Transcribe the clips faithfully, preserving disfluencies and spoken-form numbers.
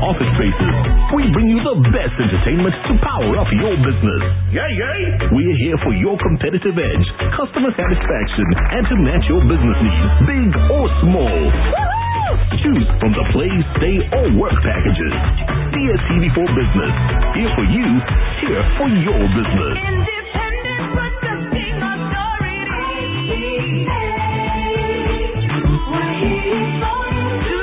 office spaces. We bring you the best entertainment to power up your business. Yay, yay! We're here for your competitive edge, customer satisfaction, and to match your business needs, big or small. Choose from the play, stay, or work packages. D S T V for Business. Here for you, here for your business. Independent Broadcasting Authority. We're here for you.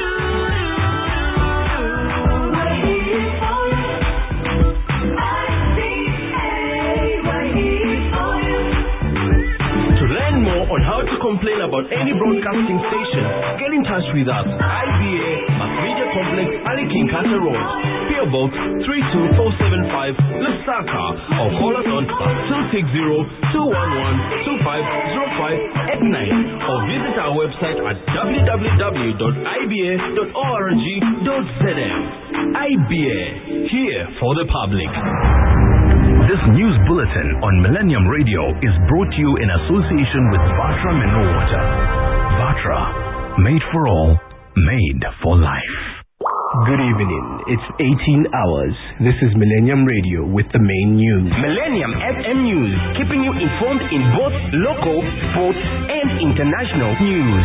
We're here for you. I B A, we're here for you. To learn more on how to complain about any broadcasting station, get in touch with us. I B A Mass Media Complex, Ali Kinkata Road, P O Box three two four seven five, Lusaka, or call us on two six zero, two one one, two five zero five eight nine, or visit our website at w w w dot i b a dot org dot z m. I B A, here for the public. This news bulletin on Millennium Radio is brought to you in association with Vatra Mineral Water. Vatra, made for all, made for life. Good evening. It's eighteen hours. This is Millennium Radio with the main news. Millennium F M News, keeping you informed in both local, sports, and international news.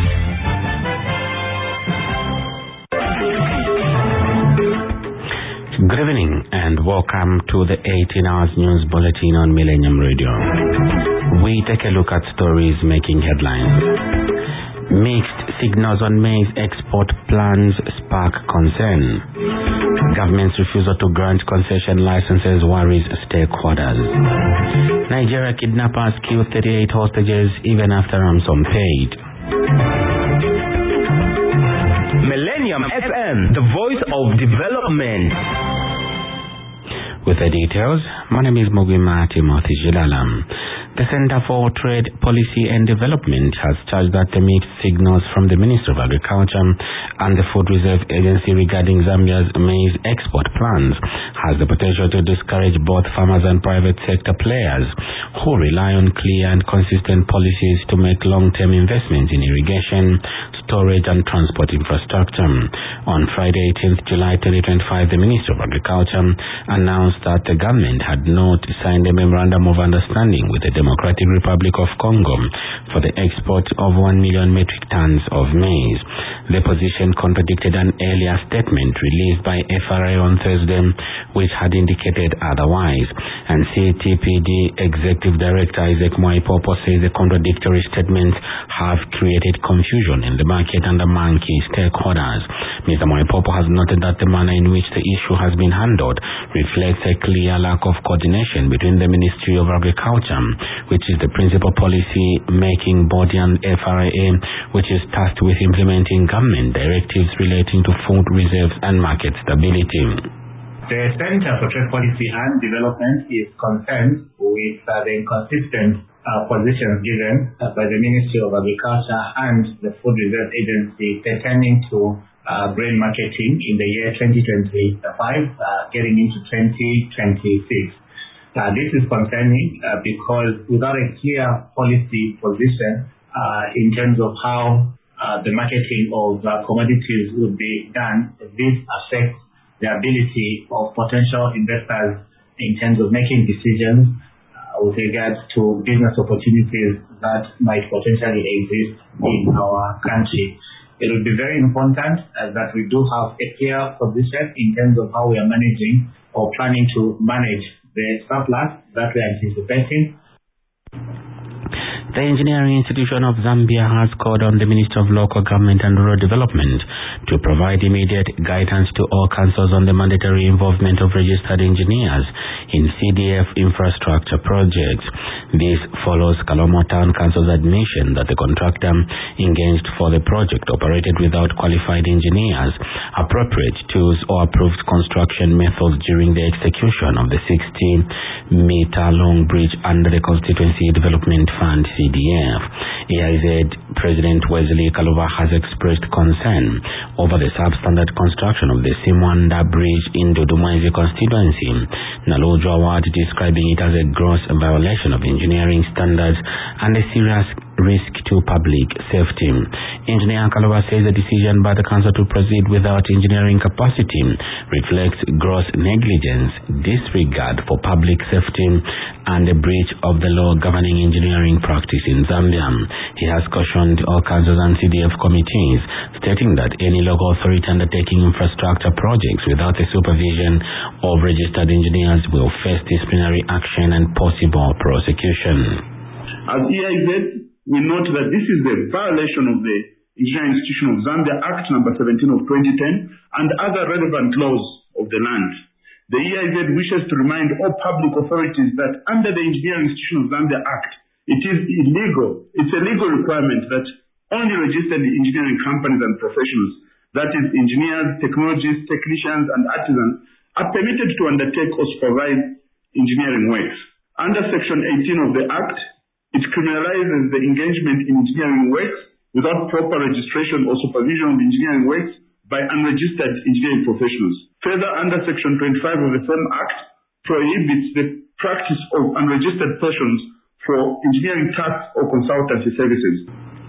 Good evening and welcome to the eighteen hours news bulletin on Millennium Radio. We take a look at stories making headlines. Mixed signals on maize export plans spark concern. Government's refusal to grant concession licenses worries stakeholders. Nigeria kidnappers kill thirty-eight hostages even after ransom paid. Millennium F M, the voice of development. With the details, my name is Mugwima Timothy Jilalam. The Center for Trade Policy and Development has charged that the mixed signals from the Ministry of Agriculture and the Food Reserve Agency regarding Zambia's maize export plans has the potential to discourage both farmers and private sector players who rely on clear and consistent policies to make long-term investments in irrigation, storage and transport infrastructure. On Friday, eighteenth July twenty twenty-five, the Ministry of Agriculture announced that the government had not signed a memorandum of understanding with the Democratic Republic of Congo for the export of one million metric tons of maize. The position contradicted an earlier statement released by F R A on Thursday, which had indicated otherwise. And C T P D Executive Director Isaac Mwaipopo says the contradictory statements have created confusion in the market and among key stakeholders. Mister Mwaipopo has noted that the manner in which the issue has been handled reflects a clear lack of coordination between the Ministry of Agriculture, which is the principal policy-making body, and F R A, which is tasked with implementing government directives relating to food reserves and market stability. The Center for Trade Policy and Development is concerned with uh, the inconsistent uh, positions given uh, by the Ministry of Agriculture and the Food Reserve Agency pertaining to uh, grain marketing in the year twenty twenty-five, uh, getting into twenty twenty-six. Uh, this is concerning uh, because without a clear policy position uh, in terms of how uh, the marketing of uh, commodities would be done, this affects the ability of potential investors in terms of making decisions uh, with regards to business opportunities that might potentially exist in our country. It would be very important uh, that we do have a clear position in terms of how we are managing or planning to manage the surplus that we are anticipating. The Engineering Institution of Zambia has called on the Minister of Local Government and Rural Development to provide immediate guidance to all councils on the mandatory involvement of registered engineers in C D F infrastructure projects. This follows Kalomo Town Council's admission that the contractor engaged for the project operated without qualified engineers, appropriate tools or approved construction methods during the execution of the sixty meter long bridge under the Constituency Development Fund C D F. A I Z President Wesley Kaluva has expressed concern over the substandard construction of the Simwanda Bridge in Dodoma constituency. Nalojo Award describing it as a gross violation of engineering standards and a serious risk to public safety. Engineer Kalova says the decision by the council to proceed without engineering capacity reflects gross negligence, disregard for public safety, and a breach of the law governing engineering practice in Zambia. He has cautioned all councils and C D F committees, stating that any local authority undertaking infrastructure projects without the supervision of registered engineers will face disciplinary action and possible prosecution. As E I Z, we note that this is a violation of the Engineering Institution of Zambia Act number seventeen of twenty ten and other relevant laws of the land. The E I Z wishes to remind all public authorities that under the Engineering Institution of Zambia Act, it is illegal, it's a legal requirement that only registered engineering companies and professionals, that is engineers, technologists, technicians, and artisans, are permitted to undertake or supervise engineering works. Under Section eighteen of the Act, it criminalizes the engagement in engineering works without proper registration or supervision of engineering works by unregistered engineering professionals. Further, under Section twenty-five of the same Act, prohibits the practice of unregistered persons for engineering tasks or consultancy services.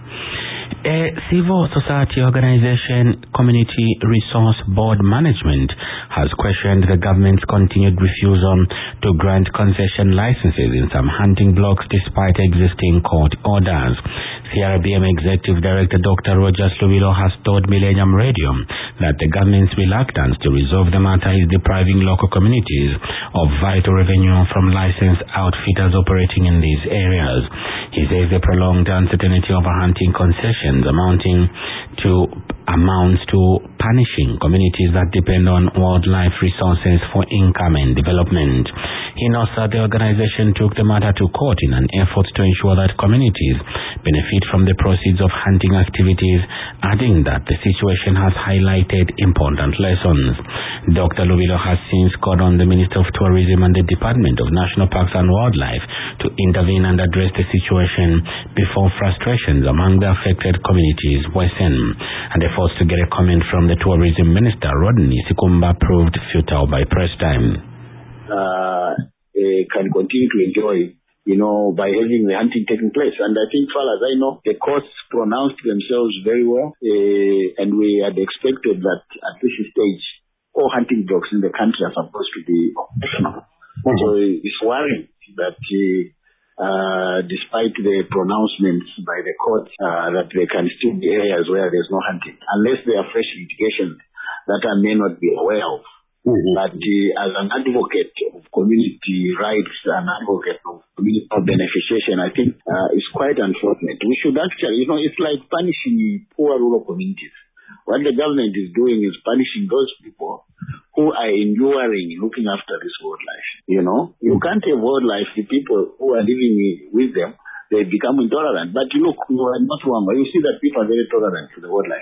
A civil society organization, Community Resource Board Management, has questioned the government's continued refusal to grant concession licenses in some hunting blocks despite existing court orders. C R B M Executive Director Doctor Rogers Lubilo has told Millennium Radio that the government's reluctance to resolve the matter is depriving local communities of vital revenue from licensed outfitters operating in these areas. He says the prolonged uncertainty over hunting concessions amounting to amounts to punishing communities that depend on wildlife resources for income and development. He notes that the organization took the matter to court in an effort to ensure that communities benefit from the proceeds of hunting activities, adding that the situation has highlighted important lessons. Doctor Lubilo has since called on the Minister of Tourism and the Department of National Parks and Wildlife to intervene and address the situation before frustrations among the affected communities worsen. And efforts to get a comment from the Tourism Minister, Rodney Sikumba, proved futile by press time. Uh, can continue to enjoy, you know, by having the hunting taking place. And I think, far as I know, the courts pronounced themselves very well, uh, and we had expected that at this stage, all hunting blocks in the country are supposed to be operational. Mm-hmm. So it's worrying that uh, uh, despite the pronouncements by the court uh, that there can still be areas where there's no hunting, unless there are fresh litigations that I may not be aware of. Mm-hmm. But uh, as an advocate of community rights, an advocate of community beneficiation, I think uh, it's quite unfortunate. We should actually, you know, it's like punishing poor rural communities. What the government is doing is punishing those people who are enduring, looking after this wildlife. You know, you can't have wildlife, the people who are living with them, they become intolerant. But look, you are not wrong. You see that people are very tolerant to the wildlife.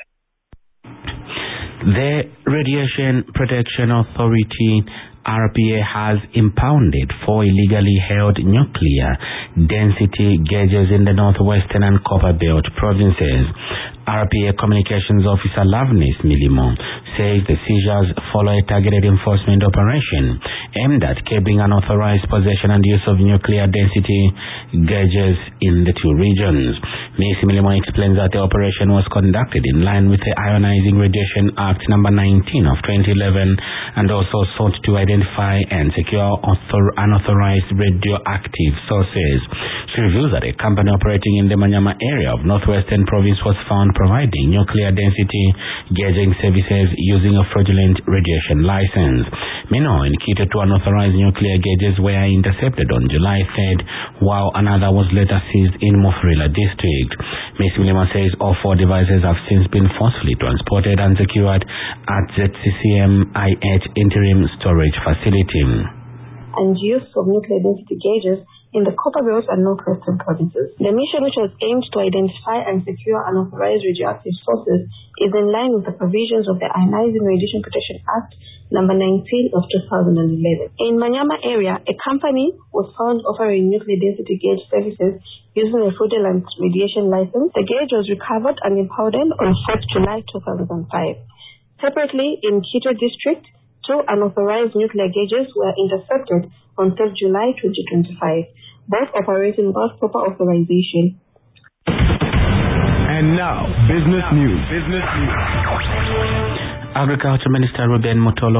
The Radiation Protection Authority, R P A, has impounded four illegally held nuclear density gauges in the northwestern and Copperbelt provinces. R P A Communications Officer Loveness Milimo says the seizures follow a targeted enforcement operation aimed at curbing unauthorized possession and use of nuclear density gauges in the two regions. Miz Milimo explains that the operation was conducted in line with the Ionizing Radiation Act number nineteen of twenty eleven and also sought to identify and secure author- unauthorized radioactive sources. She reveals that a company operating in the Manyama area of northwestern province was found providing nuclear density gauging services using a fraudulent radiation license. Meanwhile, indicated to unauthorized nuclear gauges were intercepted on July third, while another was later seized in Mofrila district. Miz Milima says all four devices have since been forcefully transported and secured at Z C C M I H interim storage facility. And use of nuclear density gauges in the Copperbelt and northwestern provinces. The mission, which was aimed to identify and secure unauthorized radioactive sources, is in line with the provisions of the Ionizing Radiation Protection Act number nineteen of two thousand eleven. In Manyama area, a company was found offering nuclear density gauge services using a fraudulent radiation license. The gauge was recovered and impounded on fourth July two thousand five. Separately, in Quito district, two unauthorized nuclear gauges were intercepted on third July twenty twenty-five, both operating without proper authorization. And now, business news. Business news. Agriculture Minister Ruben Motolo